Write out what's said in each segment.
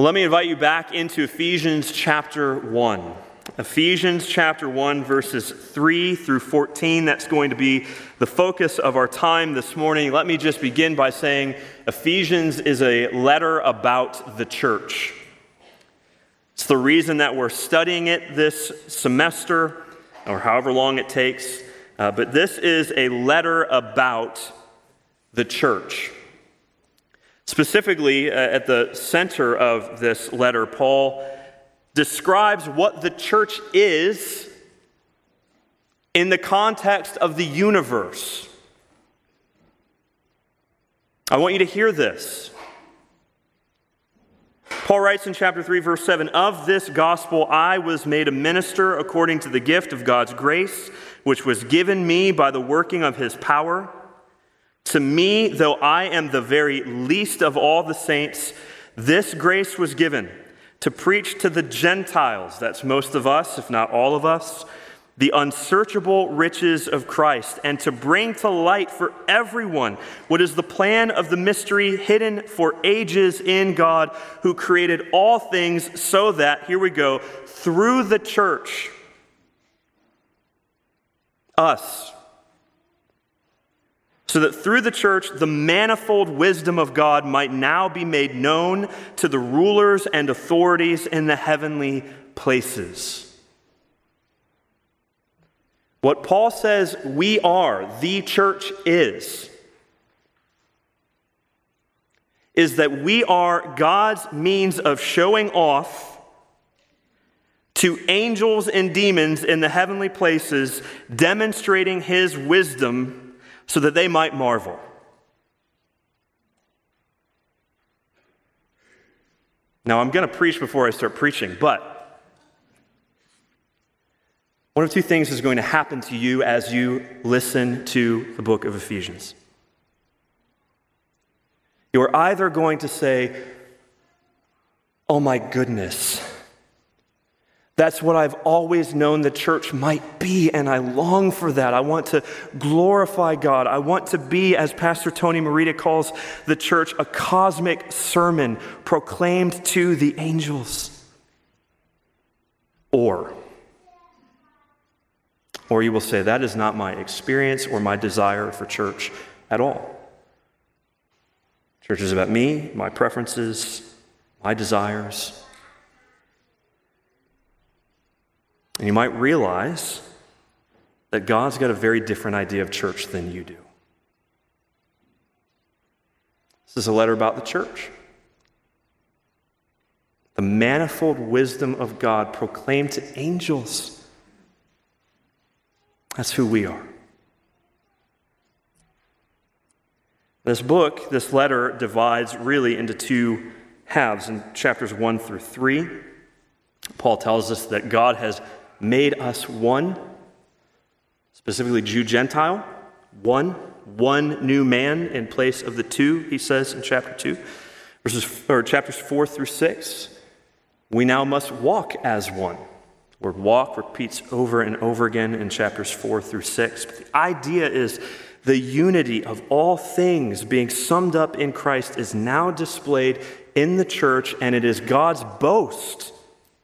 Well, let me invite you back into Ephesians chapter 1. Ephesians chapter 1, verses 3 through 14. That's going to be the focus of our time this morning. Let me just begin by saying Ephesians is a letter about the church. It's the reason that we're studying it this semester, or however long it takes. But this is a letter about the church. Specifically, at the center of this letter, Paul describes what the church is in the context of the universe. I want you to hear this. Paul writes in chapter 3, verse 7, "Of this gospel I was made a minister according to the gift of God's grace, which was given me by the working of his power. To me, though I am the very least of all the saints, this grace was given to preach to the Gentiles," that's most of us, if not all of us, "the unsearchable riches of Christ, and to bring to light for everyone what is the plan of the mystery hidden for ages in God, who created all things so that," here we go, "through the church," us, "so that through the church the manifold wisdom of God might now be made known to the rulers and authorities in the heavenly places." What Paul says we are, the church is that we are God's means of showing off to angels and demons in the heavenly places, demonstrating his wisdom so that they might marvel. Now, I'm going to preach before I start preaching, but one of two things is going to happen to you as you listen to the book of Ephesians. You are either going to say, "Oh my goodness, that's what I've always known the church might be, and I long for that. I want to glorify God. I want to be," as Pastor Tony Morita calls the church, "a cosmic sermon proclaimed to the angels." Or you will say, "That is not my experience or my desire for church at all. Church is about me, my preferences, my desires." And you might realize that God's got a very different idea of church than you do. This is a letter about the church. The manifold wisdom of God proclaimed to angels. That's who we are. This book, this letter, divides really into two halves. In chapters 1 through 3, Paul tells us that God has made us one, specifically Jew-Gentile, one new man in place of the two, he says in chapter 2, chapters 4 through 6. We now must walk as one. The word walk repeats over and over again in chapters 4 through 6. But the idea is the unity of all things being summed up in Christ is now displayed in the church, and it is God's boast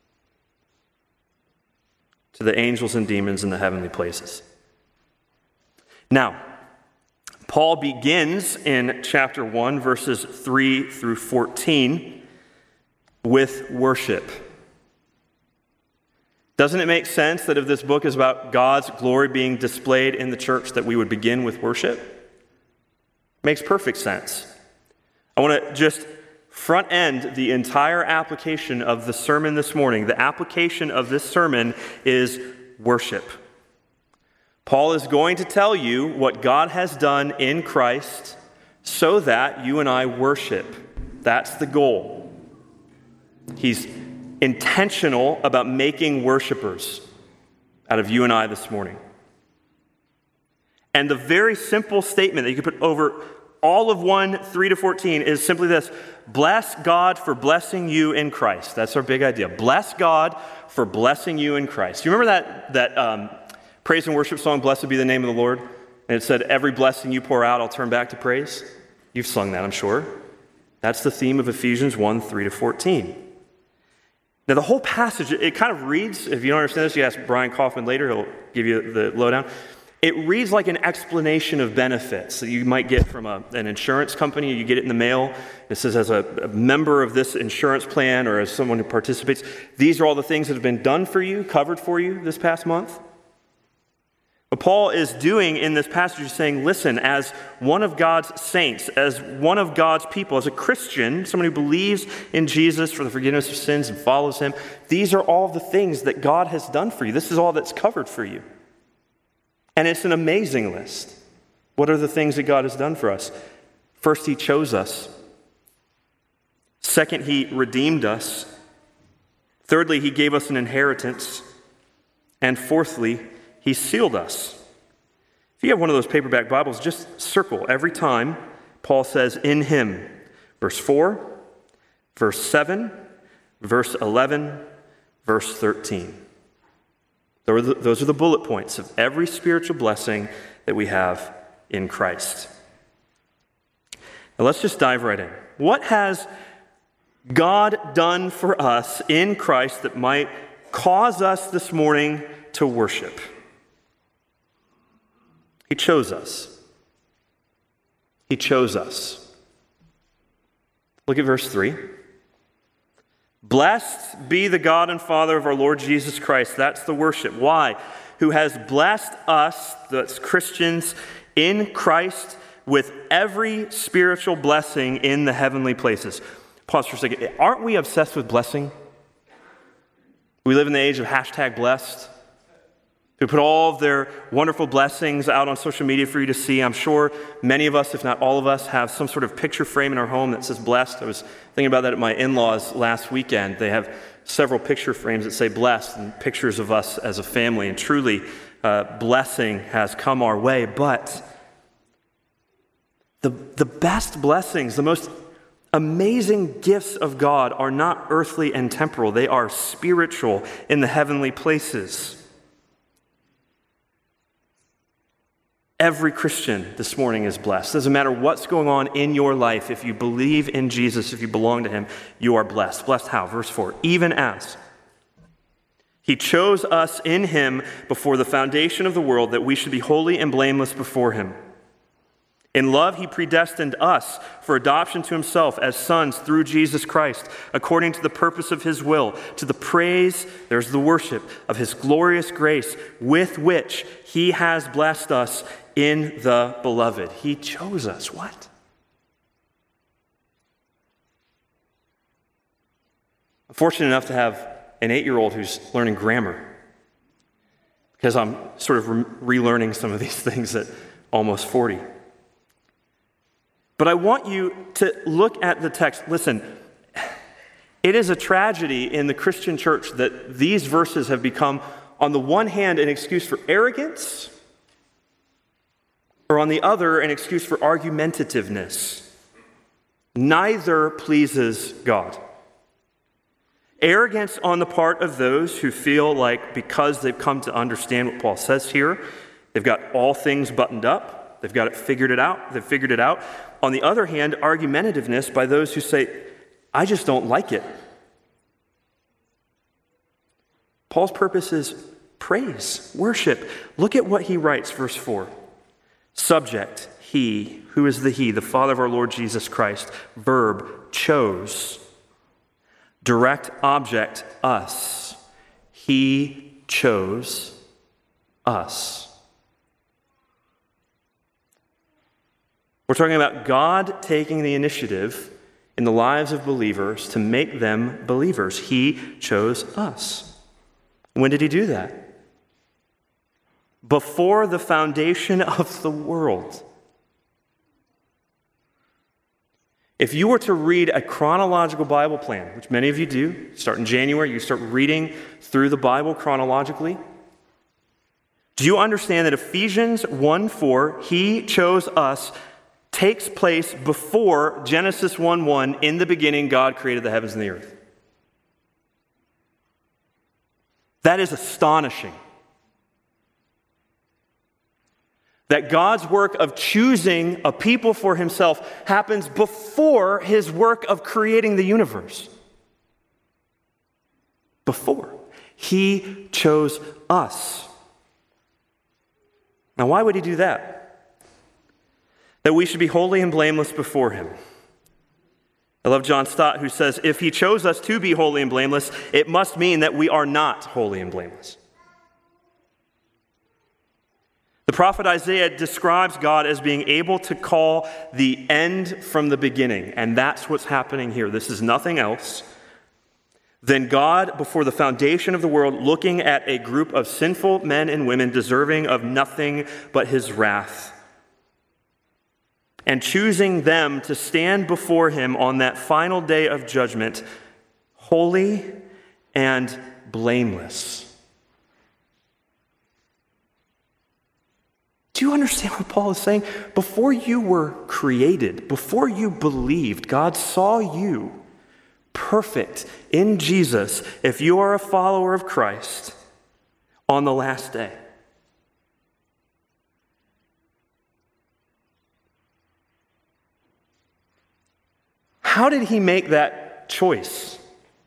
to the angels and demons in the heavenly places. Now, Paul begins in chapter 1, verses 3 through 14, with worship. Doesn't it make sense that if this book is about God's glory being displayed in the church, that we would begin with worship? Makes perfect sense. I want to just front end the entire application of the sermon this morning. The application of this sermon is worship. Paul is going to tell you what God has done in Christ so that you and I worship. That's the goal. He's intentional about making worshipers out of you and I this morning. And the very simple statement that you could put over all of 1, 3 to 14 is simply this: bless God for blessing you in Christ. That's our big idea. Bless God for blessing you in Christ. You remember that praise and worship song, "Blessed Be the Name of the Lord"? And it said, "Every blessing you pour out, I'll turn back to praise." You've sung that, I'm sure. That's the theme of Ephesians 1, 3 to 14. Now, the whole passage, it kind of reads, if you don't understand this, you ask Brian Kaufman later, he'll give you the lowdown. It reads like an explanation of benefits that you might get from an insurance company. You get it in the mail. It says, as a member of this insurance plan or as someone who participates, these are all the things that have been done for you, covered for you this past month. What Paul is doing in this passage is saying, listen, as one of God's saints, as one of God's people, as a Christian, someone who believes in Jesus for the forgiveness of sins and follows him, these are all the things that God has done for you. This is all that's covered for you. And it's an amazing list. What are the things that God has done for us? First, he chose us. Second, he redeemed us. Thirdly, he gave us an inheritance. And fourthly, he sealed us. If you have one of those paperback Bibles, just circle every time Paul says, in him. Verse 4, verse 7, verse 11, verse 13. Those are the bullet points of every spiritual blessing that we have in Christ. Now let's just dive right in. What has God done for us in Christ that might cause us this morning to worship? He chose us. He chose us. Look at verse 3. Blessed be the God and Father of our Lord Jesus Christ. That's the worship. Why? Who has blessed us, that's Christians, in Christ with every spiritual blessing in the heavenly places. Pause for a second. Aren't we obsessed with blessing? We live in the age of #blessed. Who put all of their wonderful blessings out on social media for you to see. I'm sure many of us, if not all of us, have some sort of picture frame in our home that says blessed. I was thinking about that at my in-laws last weekend. They have several picture frames that say blessed and pictures of us as a family. And truly, blessing has come our way. But the best blessings, the most amazing gifts of God are not earthly and temporal. They are spiritual in the heavenly places. Every Christian this morning is blessed. Doesn't matter what's going on in your life. If you believe in Jesus, if you belong to him, you are blessed. Blessed how? Verse 4. Even as he chose us in him before the foundation of the world, that we should be holy and blameless before him. In love, he predestined us for adoption to himself as sons through Jesus Christ, according to the purpose of his will, to the praise, there's the worship, of his glorious grace, with which he has blessed us in the beloved. He chose us. What? I'm fortunate enough to have an 8-year-old who's learning grammar, because I'm sort of relearning some of these things at almost 40. But I want you to look at the text. Listen, it is a tragedy in the Christian church that these verses have become, on the one hand, an excuse for arrogance, or on the other, an excuse for argumentativeness. Neither pleases God. Arrogance on the part of those who feel like because they've come to understand what Paul says here, they've got all things buttoned up. They've got it figured it out. They've figured it out. On the other hand, argumentativeness by those who say, I just don't like it. Paul's purpose is praise, worship. Look at what he writes, verse 4. Subject, he. Who is the he? The Father of our Lord Jesus Christ. Verb, chose. Direct object, us. He chose us. We're talking about God taking the initiative in the lives of believers to make them believers. He chose us. When did he do that? Before the foundation of the world. If you were to read a chronological Bible plan, which many of you do, start in January, you start reading through the Bible chronologically, do you understand that Ephesians 1:4, he chose us, takes place before Genesis 1:1, in the beginning God created the heavens and the earth? That is astonishing. That God's work of choosing a people for himself happens before his work of creating the universe. before. He chose us. Now, why would he do that? That we should be holy and blameless before him. I love John Stott, who says, if he chose us to be holy and blameless, it must mean that we are not holy and blameless. The prophet Isaiah describes God as being able to call the end from the beginning, and that's what's happening here. This is nothing else than God, before the foundation of the world, looking at a group of sinful men and women deserving of nothing but his wrath, and choosing them to stand before him on that final day of judgment, holy and blameless. Do you understand what Paul is saying? Before you were created, before you believed, God saw you perfect in Jesus, if you are a follower of Christ, on the last day. How did he make that choice?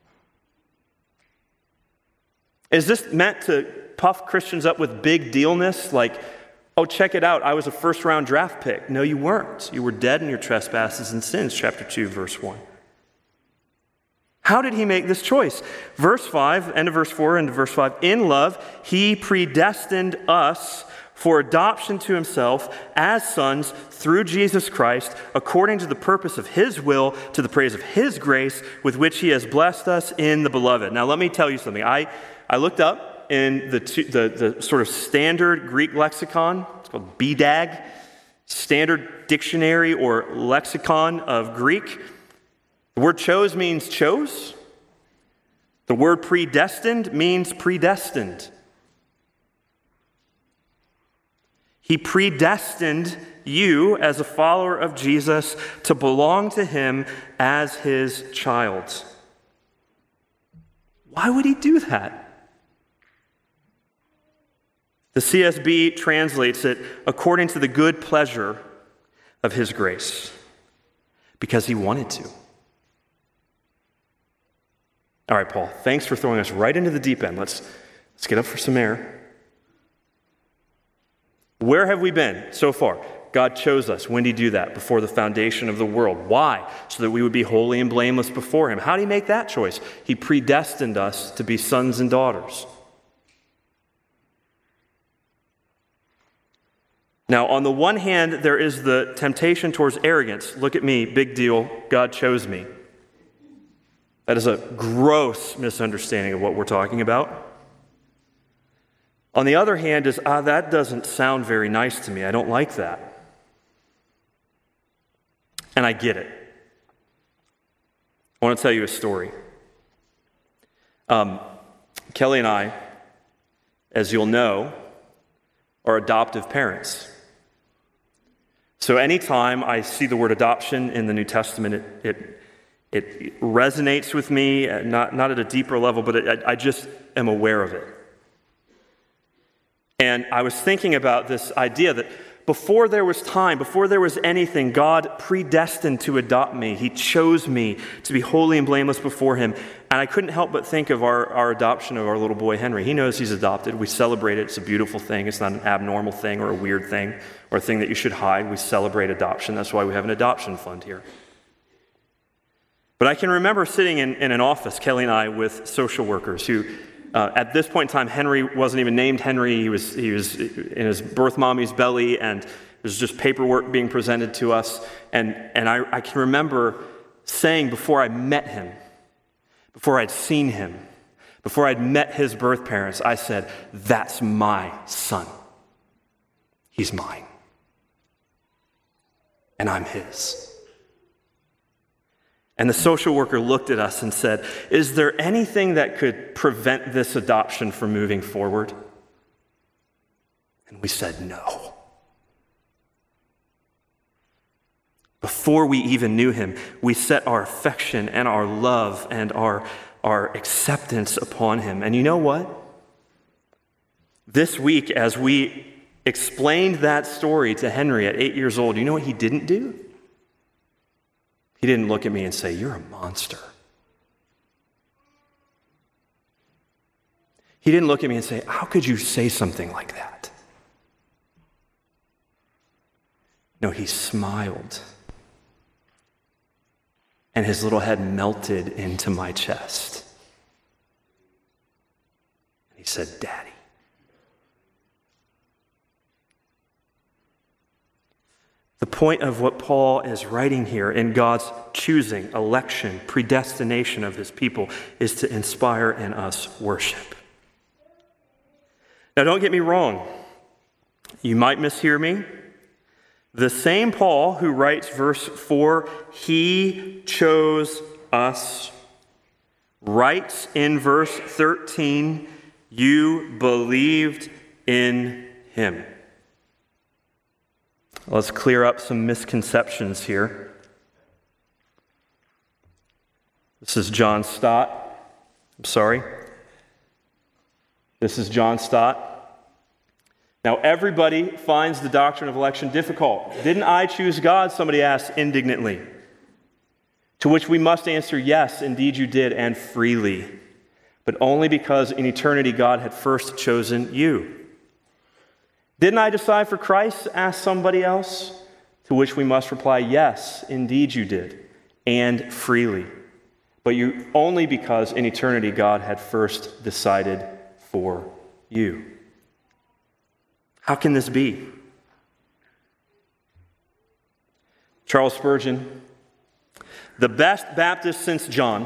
Is this meant to puff Christians up with big dealness, like, oh, check it out, I was a first-round draft pick? No, you weren't. You were dead in your trespasses and sins, chapter 2, verse 1. How did he make this choice? Verse 5, end of verse 4, into verse 5. In love, he predestined us for adoption to himself as sons through Jesus Christ, according to the purpose of his will, to the praise of his grace, with which he has blessed us in the beloved. Now, let me tell you something. I looked up in the sort of standard Greek lexicon. It's called BDAG, Standard Dictionary or Lexicon of Greek. The word chose means chose. The word predestined means predestined. He predestined you as a follower of Jesus to belong to him as his child. Why would he do that? The CSB translates it according to the good pleasure of his grace, because he wanted to. All right, Paul, thanks for throwing us right into the deep end. Let's get up for some air. Where have we been so far? God chose us. When did he do that? Before the foundation of the world. Why? So that we would be holy and blameless before him. How did he make that choice? He predestined us to be sons and daughters. Now, on the one hand, there is the temptation towards arrogance. Look at me, big deal, God chose me. That is a gross misunderstanding of what we're talking about. On the other hand is, that doesn't sound very nice to me. I don't like that. And I get it. I want to tell you a story. Kelly and I, as you'll know, are adoptive parents. So anytime I see the word adoption in the New Testament, it resonates with me, not at a deeper level, but I just am aware of it. And I was thinking about this idea that before there was time, before there was anything, God predestined to adopt me. He chose me to be holy and blameless before him. And I couldn't help but think of our adoption of our little boy, Henry. He knows he's adopted. We celebrate it. It's a beautiful thing. It's not an abnormal thing or a weird thing or a thing that you should hide. We celebrate adoption. That's why we have an adoption fund here. But I can remember sitting in an office, Kelly and I, with social workers who, at this point in time, Henry wasn't even named Henry. He was in his birth mommy's belly, and there's just paperwork being presented to us. And I can remember saying before I met him, before I'd seen him, before I'd met his birth parents, I said, "That's my son. He's mine. And I'm his." And the social worker looked at us and said, "Is there anything that could prevent this adoption from moving forward?" And we said, "No." Before we even knew him, we set our affection and our love and our acceptance upon him. And you know what? This week, as we explained that story to Henry at 8 years old, you know what he didn't do? He didn't look at me and say, "You're a monster." He didn't look at me and say, how could you say something like that? No, he smiled. And his little head melted into my chest. He said, Daddy. The point of what Paul is writing here in God's choosing, election, predestination of his people is to inspire in us worship. Now, don't get me wrong. You might mishear me. The same Paul who writes verse 4, he chose us, writes in verse 13, you believed in him. Let's clear up some misconceptions here. This is John Stott. This is John Stott. Now, everybody finds the doctrine of election difficult. Didn't I choose God? Somebody asked indignantly. To which we must answer, yes, indeed you did, and freely. But only because in eternity God had first chosen you. Didn't I decide for Christ? Asked somebody else. To which we must reply, yes, indeed you did, and freely. But you only because in eternity God had first decided for you. How can this be? Charles Spurgeon, the best Baptist since John.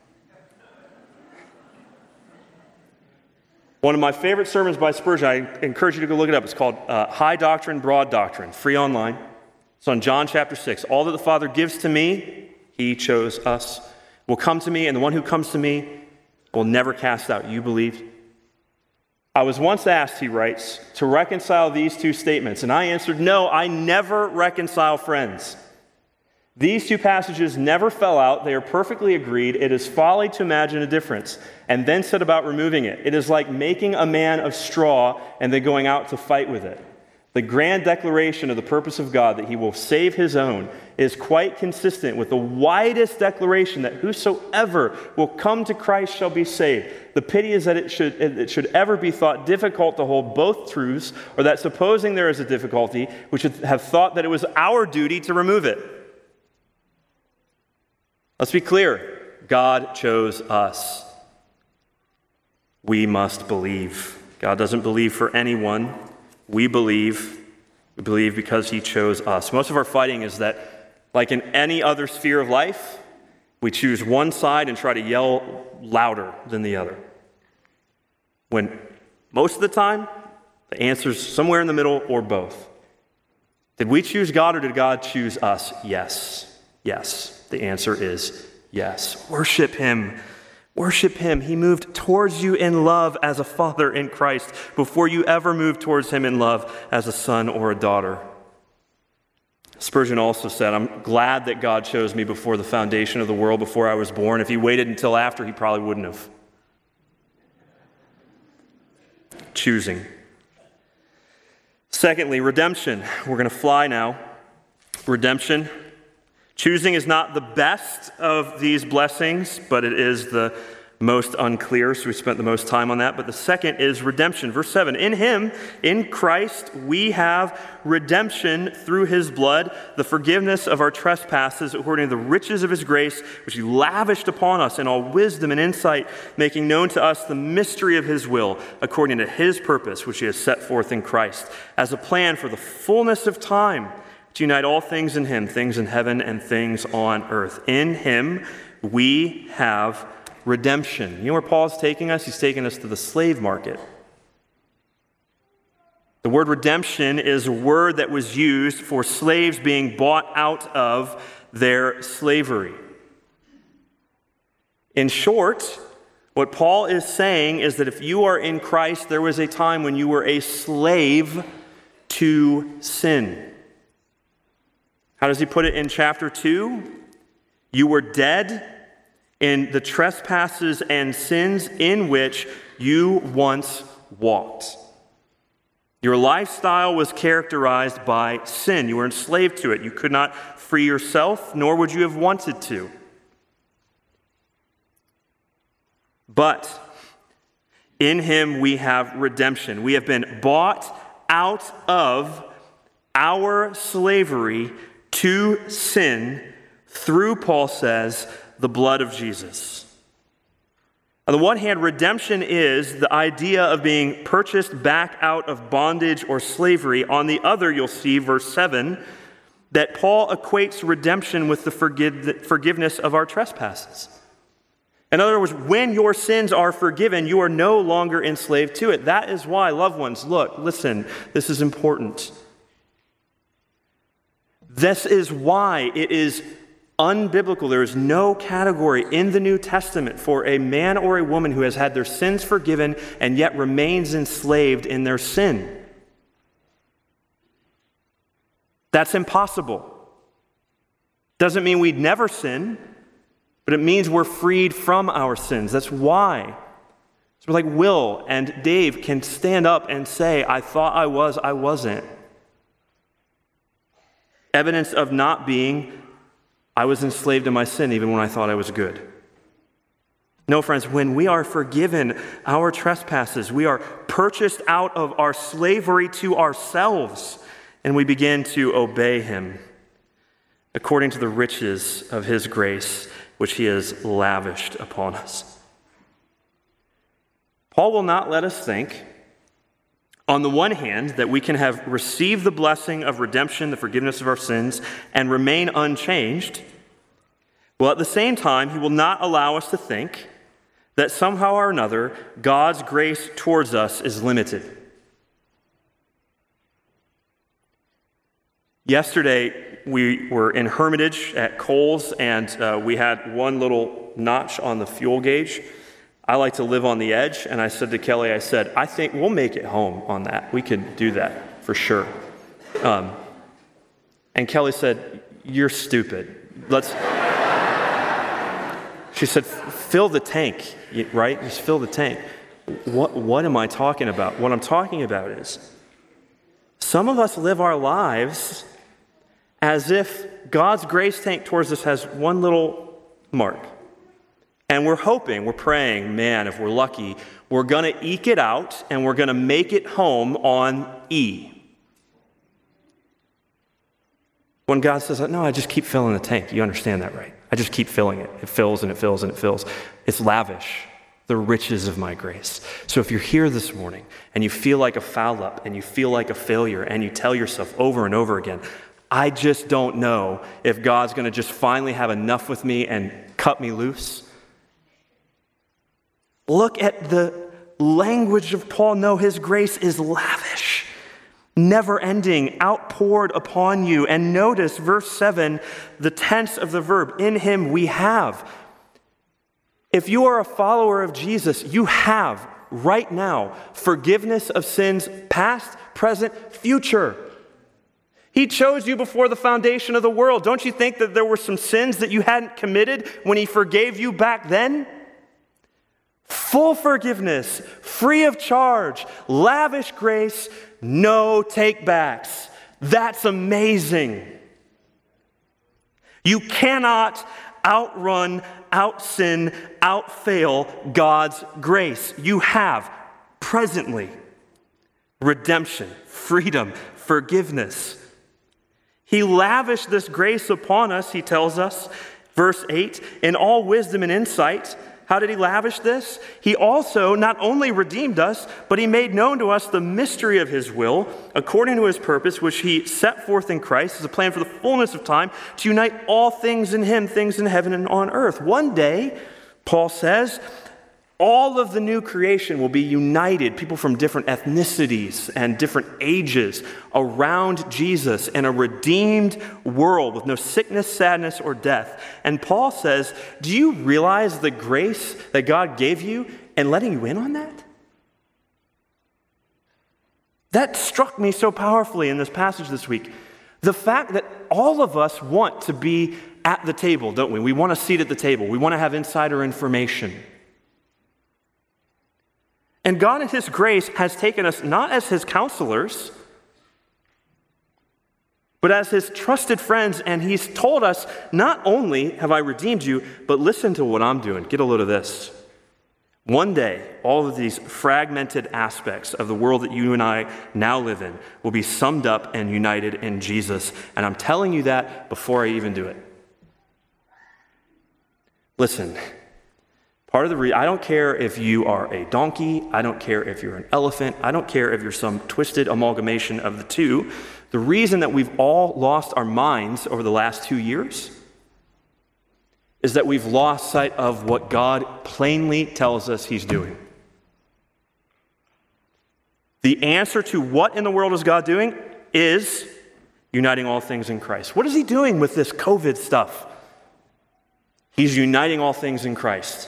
One of my favorite sermons by Spurgeon, I encourage you to go look it up. It's called High Doctrine, Broad Doctrine, free online. It's on John chapter 6. All that the Father gives to me, he chose us, will come to me, and the one who comes to me will never cast out. You believed? I was once asked, he writes, to reconcile these two statements, and I answered, no, I never reconcile friends. These two passages never fell out. They are perfectly agreed. It is folly to imagine a difference and then set about removing it. It is like making a man of straw and then going out to fight with it. The grand declaration of the purpose of God that he will save his own is quite consistent with the widest declaration that whosoever will come to Christ shall be saved. The pity is that it should ever be thought difficult to hold both truths, or that supposing there is a difficulty, we should have thought that it was our duty to remove it. Let's be clear. God chose us. We must believe. God doesn't believe for anyone. We believe because he chose us. Most of our fighting is that, like in any other sphere of life, we choose one side and try to yell louder than the other. When most of the time, the answer is somewhere in the middle or both. Did we choose God or did God choose us? Yes. Yes. The answer is yes. Worship him. Worship him. He moved towards you in love as a father in Christ before you ever moved towards him in love as a son or a daughter. Spurgeon also said, I'm glad that God chose me before the foundation of the world, before I was born. If he waited until after, he probably wouldn't have. Choosing. Secondly, redemption. We're going to fly now. Redemption. Choosing is not the best of these blessings, but it is the most unclear, so we spent the most time on that. But the second is redemption. Verse 7, in him, in Christ, we have redemption through his blood, the forgiveness of our trespasses according to the riches of his grace, which he lavished upon us in all wisdom and insight, making known to us the mystery of his will, according to his purpose, which he has set forth in Christ, as a plan for the fullness of time, to unite all things in him, things in heaven and things on earth. In him we have redemption. You know where Paul's taking us? He's taking us to the slave market. The word redemption is a word that was used for slaves being bought out of their slavery. In short, what Paul is saying is that if you are in Christ, there was a time when you were a slave to sin. How does he put it in chapter 2? You were dead in the trespasses and sins in which you once walked. Your lifestyle was characterized by sin. You were enslaved to it. You could not free yourself, nor would you have wanted to. But In him we have redemption. We have been bought out of our slavery to sin through, Paul says, the blood of Jesus. On the one hand, redemption is the idea of being purchased back out of bondage or slavery. On the other, you'll see, verse 7, that Paul equates redemption with the forgiveness of our trespasses. In other words, when your sins are forgiven, you are no longer enslaved to it. That is why, loved ones, look, listen, this is important. This is why it is unbiblical. There is no category in the New Testament for a man or a woman who has had their sins forgiven and yet remains enslaved in their sin. That's impossible. Doesn't mean we'd never sin, but it means we're freed from our sins. That's why. So like Will and Dave can stand up and say, I thought I was, I wasn't. Evidence of not being, I was enslaved to my sin even when I thought I was good. No, friends, when we are forgiven our trespasses, we are purchased out of our slavery to ourselves, and we begin to obey him according to the riches of his grace, which he has lavished upon us. Paul will not let us think, on the one hand, that we can have received the blessing of redemption, the forgiveness of our sins, and remain unchanged. Well, at the same time, he will not allow us to think that somehow or another, God's grace towards us is limited. Yesterday, we were in Hermitage at Kohl's, and we had one little notch on the fuel gauge. I like to live on the edge, and I said to Kelly, I think we'll make it home on that. We could do that for sure. And Kelly said, you're stupid. She said, fill the tank, right? Just fill the tank. What am I talking about? What I'm talking about is some of us live our lives as if God's grace tank towards us has one little mark. And we're hoping, we're praying, man, if we're lucky, we're going to eke it out and we're going to make it home on E. When God says, no, I just keep filling the tank. You understand that, right? I just keep filling it. It fills and it fills and it fills. It's lavish, the riches of my grace. So if you're here this morning and you feel like a foul up and you feel like a failure and you tell yourself over and over again, I just don't know if God's going to just finally have enough with me and cut me loose. Look at the language of Paul. No, his grace is lavish, never-ending, outpoured upon you. And notice verse 7, the tense of the verb, in him we have. If you are a follower of Jesus, you have right now forgiveness of sins past, present, future. He chose you before the foundation of the world. Don't you think that there were some sins that you hadn't committed when he forgave you back then? Full forgiveness, free of charge, lavish grace, no take-backs. That's amazing. You cannot outrun, out-sin, out-fail God's grace. You have presently redemption, freedom, forgiveness. He lavished this grace upon us, he tells us, verse 8, in all wisdom and insight. How did he lavish this? He also not only redeemed us, but he made known to us the mystery of his will, according to his purpose, which he set forth in Christ as a plan for the fullness of time, to unite all things in him, things in heaven and on earth. One day, Paul says, all of the new creation will be united, people from different ethnicities and different ages, around Jesus in a redeemed world with no sickness, sadness, or death. And Paul says, do you realize the grace that God gave you and letting you in on that? That struck me so powerfully in this passage this week. The fact that all of us want to be at the table, don't we? We want a seat at the table. We want to have insider information. And God in his grace has taken us not as his counselors, but as his trusted friends, and he's told us, not only have I redeemed you, but listen to what I'm doing. Get a load of this. One day, all of these fragmented aspects of the world that you and I now live in will be summed up and united in Jesus. And I'm telling you that before I even do it. Listen, part of the reason, I don't care if you are a donkey, I don't care if you're an elephant, I don't care if you're some twisted amalgamation of the two. The reason that we've all lost our minds over the last 2 years is that we've lost sight of what God plainly tells us he's doing. The answer to what in the world is God doing is uniting all things in Christ. What is he doing with this COVID stuff? He's uniting all things in Christ.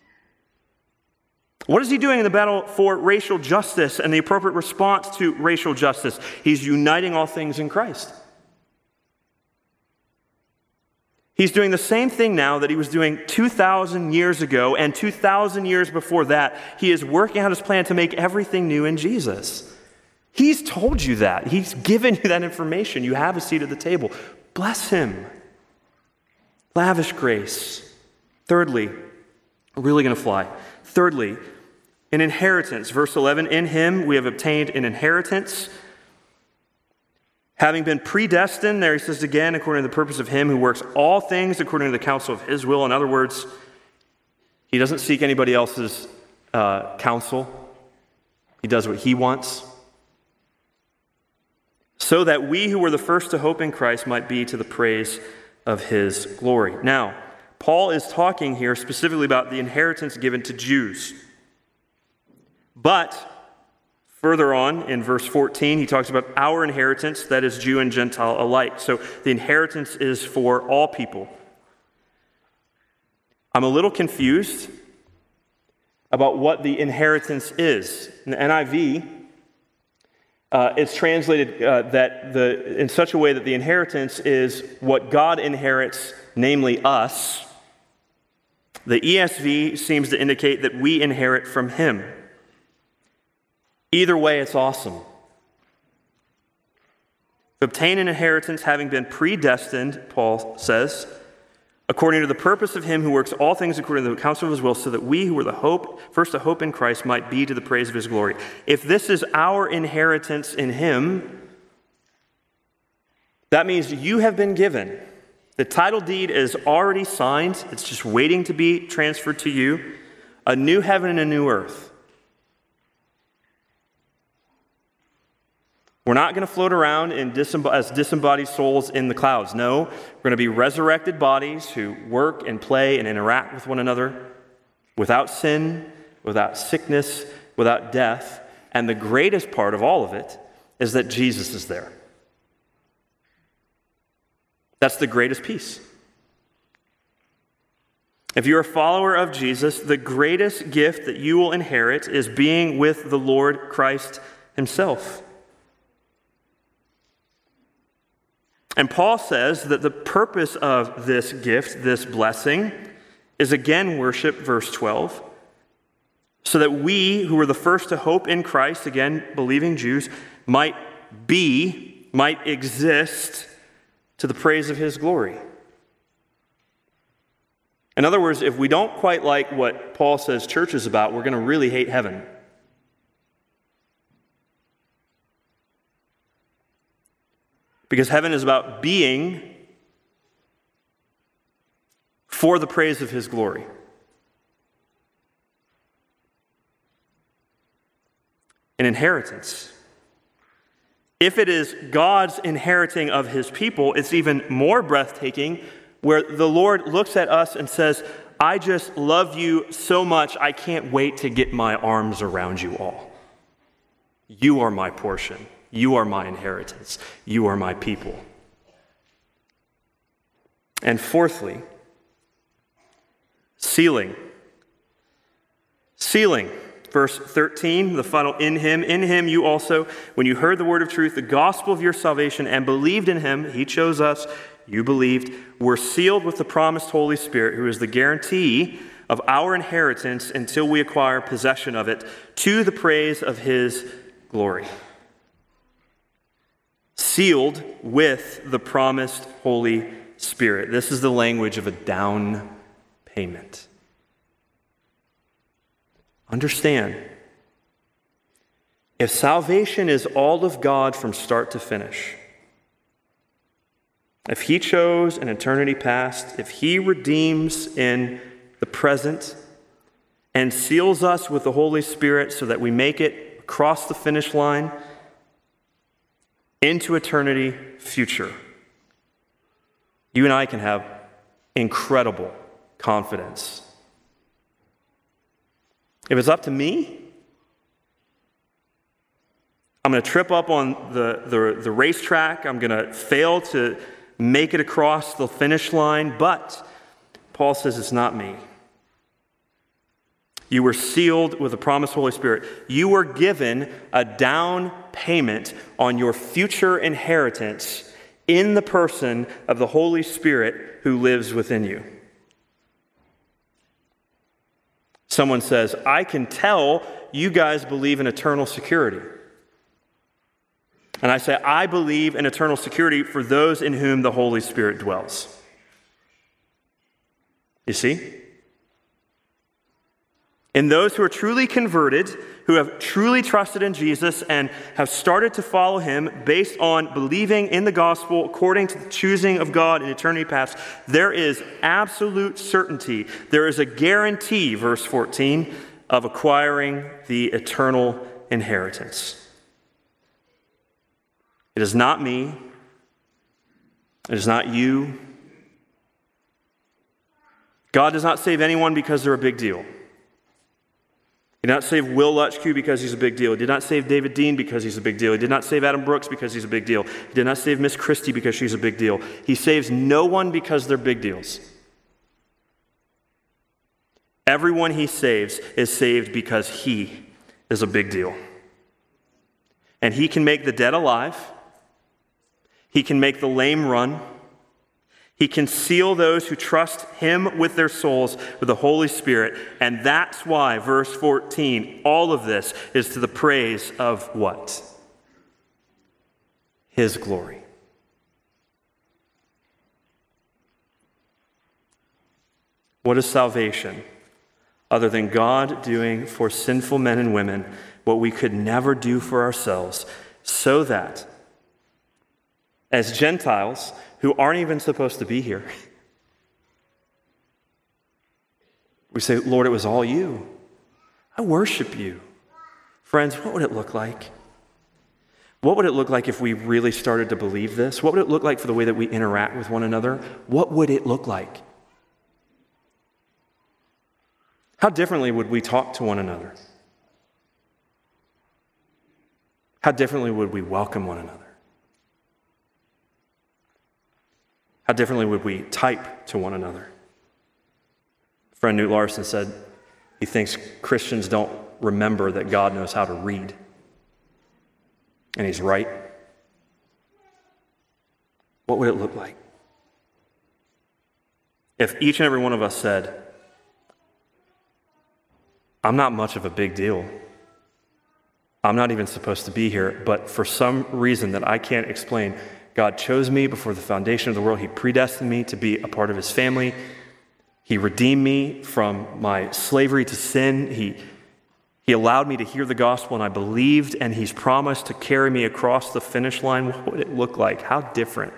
What is he doing in the battle for racial justice and the appropriate response to racial justice? He's uniting all things in Christ. He's doing the same thing now that he was doing 2,000 years ago, and 2,000 years before that. He is working out his plan to make everything new in Jesus. He's told you that. He's given you that information. You have a seat at the table. Bless him. Lavish grace. Thirdly, we're really going to fly. Thirdly, an inheritance. Verse 11, in him we have obtained an inheritance. Having been predestined, there he says again, according to the purpose of him who works all things according to the counsel of his will. In other words, he doesn't seek anybody else's counsel. He does what he wants. So that we who were the first to hope in Christ might be to the praise of his glory. Now, Paul is talking here specifically about the inheritance given to Jews. But further on in verse 14, he talks about our inheritance, that is Jew and Gentile alike. So the inheritance is for all people. I'm a little confused about what the inheritance is. In the NIV, it's translated in such a way that the inheritance is what God inherits, namely us. The ESV seems to indicate that we inherit from him. Either way, it's awesome. To obtain an inheritance, having been predestined, Paul says, according to the purpose of him who works all things according to the counsel of his will, so that we who were the first to hope in Christ might be to the praise of his glory. If this is our inheritance in him, that means you have been given. The title deed is already signed. It's just waiting to be transferred to you. A new heaven and a new earth. We're not going to float around as disembodied souls in the clouds. No, we're going to be resurrected bodies who work and play and interact with one another without sin, without sickness, without death. And the greatest part of all of it is that Jesus is there. That's the greatest piece. If you're a follower of Jesus, the greatest gift that you will inherit is being with the Lord Christ himself. And Paul says that the purpose of this gift, this blessing, is again worship, verse 12, so that we who were the first to hope in Christ, again, believing Jews, might exist to the praise of his glory. In other words, if we don't quite like what Paul says church is about, we're going to really hate heaven. Because heaven is about being for the praise of his glory. An inheritance. If it is God's inheriting of his people, it's even more breathtaking, where the Lord looks at us and says, I just love you so much, I can't wait to get my arms around you all. You are my portion. You are my inheritance. You are my people. And fourthly, sealing. Sealing. Verse 13, the final, in him you also, when you heard the word of truth, the gospel of your salvation, and believed in him, he chose us, you believed, were sealed with the promised Holy Spirit, who is the guarantee of our inheritance until we acquire possession of it, to the praise of his glory. Sealed with the promised Holy Spirit. This is the language of a down payment. understand, if salvation is all of God from start to finish, if he chose in eternity past, if he redeems in the present and seals us with the Holy Spirit so that we make it across the finish line into eternity future, you and I can have incredible confidence. If it's up to me, I'm going to trip up on the racetrack. I'm going to fail to make it across the finish line. But Paul says it's not me. You were sealed with the promised Holy Spirit. You were given a down payment on your future inheritance in the person of the Holy Spirit who lives within you. Someone says, I can tell you guys believe in eternal security. And I say, I believe in eternal security for those in whom the Holy Spirit dwells. You see? In those who are truly converted, who have truly trusted in Jesus and have started to follow him based on believing in the gospel according to the choosing of God in eternity past, there is absolute certainty. There is a guarantee, verse 14, of acquiring the eternal inheritance. It is not me. It is not you. God does not save anyone because they're a big deal. He did not save Will Lutchke because he's a big deal. He did not save David Dean because he's a big deal. He did not save Adam Brooks because he's a big deal. He did not save Miss Christie because she's a big deal. He saves no one because they're big deals. Everyone he saves is saved because he is a big deal. And he can make the dead alive. He can make the lame run. He can seal those who trust him with their souls with the Holy Spirit. And that's why, verse 14, all of this is to the praise of what? His glory. What is salvation other than God doing for sinful men and women what we could never do for ourselves, so that as Gentiles who aren't even supposed to be here, we say, Lord, it was all you. I worship you. Friends, what would it look like? What would it look like if we really started to believe this? What would it look like for the way that we interact with one another? What would it look like? How differently would we talk to one another? How differently would we welcome one another? How differently would we type to one another? Friend Newt Larson said he thinks Christians don't remember that God knows how to read. And he's right. What would it look like if each and every one of us said, I'm not much of a big deal. I'm not even supposed to be here, but for some reason that I can't explain, God chose me before the foundation of the world. He predestined me to be a part of his family. He redeemed me from my slavery to sin. He allowed me to hear the gospel, and I believed, and he's promised to carry me across the finish line. What would it look like? How different?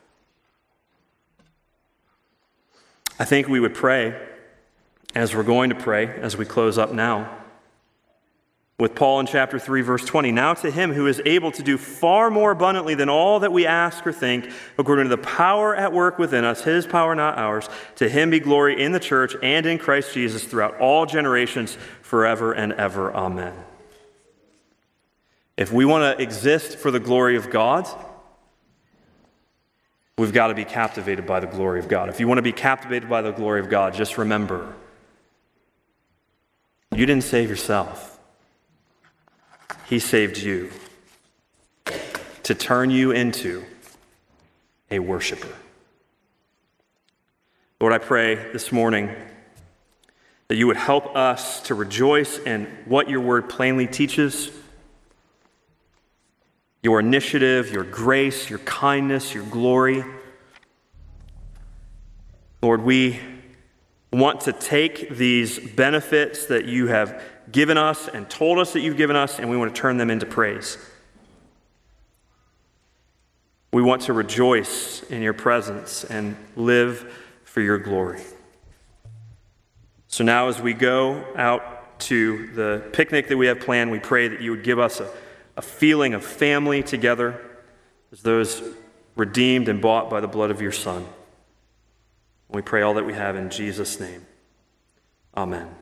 I think we would pray, as we're going to pray, as we close up now, with Paul in chapter 3, verse 20. Now to him who is able to do far more abundantly than all that we ask or think, according to the power at work within us, his power, not ours, to him be glory in the church and in Christ Jesus throughout all generations, forever and ever. Amen. If we want to exist for the glory of God, we've got to be captivated by the glory of God. If you want to be captivated by the glory of God, just remember, you didn't save yourself. He saved you to turn you into a worshiper. Lord, I pray this morning that you would help us to rejoice in what your word plainly teaches, your initiative, your grace, your kindness, your glory. Lord, we want to take these benefits that you have given us and told us that you've given us, and we want to turn them into praise. We want to rejoice in your presence and live for your glory. So now as we go out to the picnic that we have planned, we pray that you would give us a feeling of family together as those redeemed and bought by the blood of your Son. We pray all that we have in Jesus' name. Amen.